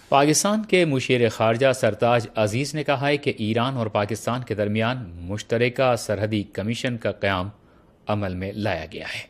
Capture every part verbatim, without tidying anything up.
پاکستان کے مشیر خارجہ سرتاج عزیز نے کہا ہے کہ ایران اور پاکستان کے درمیان مشترکہ سرحدی کمیشن کا قیام عمل میں لایا گیا ہے۔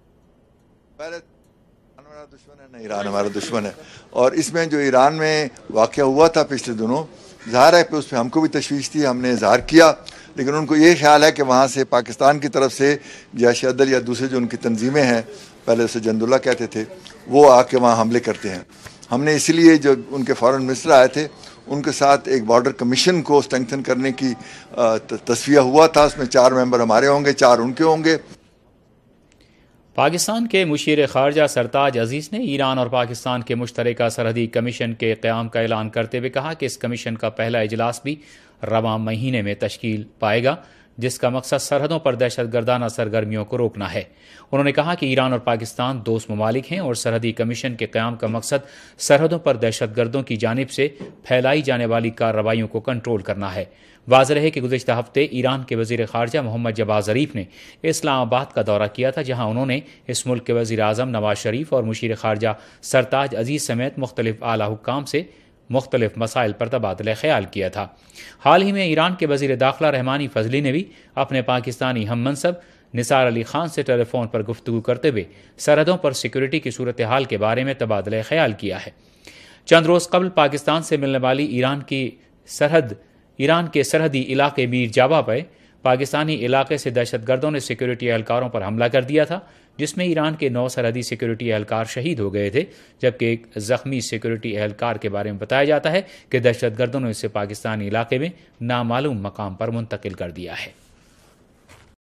ہمارا دشمن ہے نہ ایران ہمارا دشمن ہے، اور اس میں جو ایران میں واقعہ ہوا تھا پچھلے دنوں، ظاہر ہے کہ اس پہ ہم کو بھی تشویش تھی، ہم نے اظہار کیا، لیکن ان کو یہ خیال ہے کہ وہاں سے پاکستان کی طرف سے جیش عدل یا دوسرے جو ان کی تنظیمیں ہیں، پہلے اسے جند اللہ کہتے تھے، وہ آ کے وہاں حملے کرتے ہیں۔ ہم نے اسی لیے جو ان کے فارن منسٹر آئے تھے ان کے ساتھ ایک بارڈر کمیشن کو اسٹرینگتھن کرنے کی تصفیہ ہوا تھا، اس میں چار ممبر ہمارے ہوں گے، چار ان کے ہوں گے۔ پاکستان کے مشیر خارجہ سرتاج عزیز نے ایران اور پاکستان کے مشترکہ سرحدی کمیشن کے قیام کا اعلان کرتے ہوئے کہا کہ اس کمیشن کا پہلا اجلاس بھی رواں مہینے میں تشکیل پائے گا، جس کا مقصد سرحدوں پر دہشت گردانہ سرگرمیوں کو روکنا ہے۔ انہوں نے کہا کہ ایران اور پاکستان دوست ممالک ہیں اور سرحدی کمیشن کے قیام کا مقصد سرحدوں پر دہشت گردوں کی جانب سے پھیلائی جانے والی کارروائیوں کو کنٹرول کرنا ہے۔ واضح ہے کہ گزشتہ ہفتے ایران کے وزیر خارجہ محمد جواد ظریف نے اسلام آباد کا دورہ کیا تھا، جہاں انہوں نے اس ملک کے وزیر اعظم نواز شریف اور مشیر خارجہ سرتاج عزیز سمیت مختلف اعلیٰ حکام سے مختلف مسائل پر تبادلہ خیال کیا تھا۔ حال ہی میں ایران کے وزیر داخلہ رحمانی فضلی نے بھی اپنے پاکستانی ہم منصب نثار علی خان سے ٹیلی فون پر گفتگو کرتے ہوئے سرحدوں پر سیکورٹی کی صورتحال کے بارے میں تبادلہ خیال کیا ہے۔ چند روز قبل پاکستان سے ملنے والی ایران کی سرحد ایران کے سرحدی علاقے میر جابا پہ پاکستانی علاقے سے دہشت گردوں نے سیکورٹی اہلکاروں پر حملہ کر دیا تھا، جس میں ایران کے نو سرحدی سیکورٹی اہلکار شہید ہو گئے تھے، جبکہ ایک زخمی سیکورٹی اہلکار کے بارے میں بتایا جاتا ہے کہ دہشت گردوں نے اسے پاکستانی علاقے میں نامعلوم مقام پر منتقل کر دیا ہے۔